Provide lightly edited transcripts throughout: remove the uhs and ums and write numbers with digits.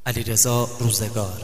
علیرضا روزگار.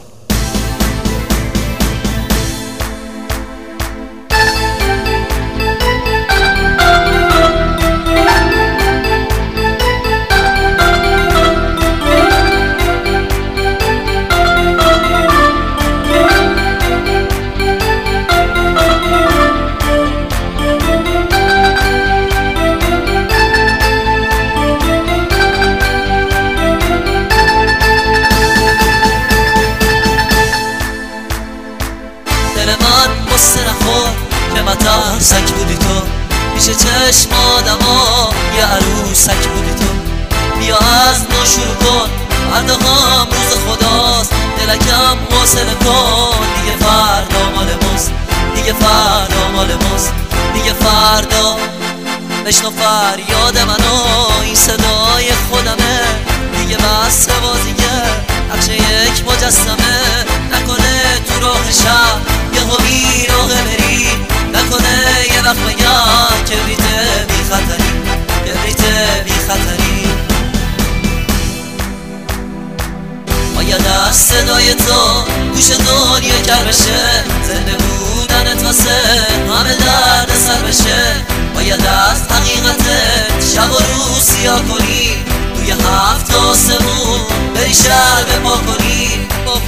که مترسک بودی تو، پیش چشم آدما یه عروسک بودی تو. بیا از نو شروع کن، فردا هم روز خداست، دلکم حوصله کن. دیگه فردا مال ماست، دیگه فردا مال ماست، دیگه فردا. بشنو فریاد منو، این صدای خودمه. دیگه بس بازیه، نقش یک مجسمه. نکنه تو راه شب یهو بیراقه بری، نکنه یه وقت بگم کبریت بی خطری، کبریت بی خطری. باید از صدای تو گوش دنیا کر بشه، زنده بودنت واسه همه درد سر بشه. باید از حقیقتت شب و روز سیاه کنی، توی هفت آسمون بری شب پا کنی.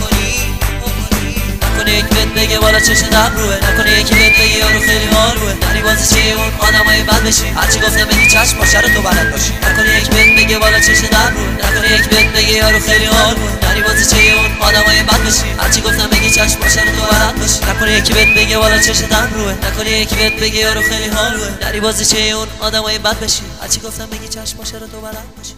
نکنه یک بهت بگه بالا چشم ابروه، نکنه یکی بهت بگه یارو خیلی حالوه. نری بازی چیه اون آدمای بد بشی، هرچی گفتم بگی چشم باشه رو تو بلد باشی. نکنه یک بهت بگه بالا چشم ابروه، نکنه یک بهت بگه یارو خیلی حالوه. نری بازی چیه اون آدمای بد بشی، هرچی گفتم بگی چشم باشه رو تو بلد باشی. نکنه یکی بهت بگه بالا چشم ابروه، نکنه یکی بهت بگه یارو خیلی حالوه. نری بازی چیه اون آدمای بد بشی، هرچی گفتم بگی چشم باشه رو تو بلد باشی.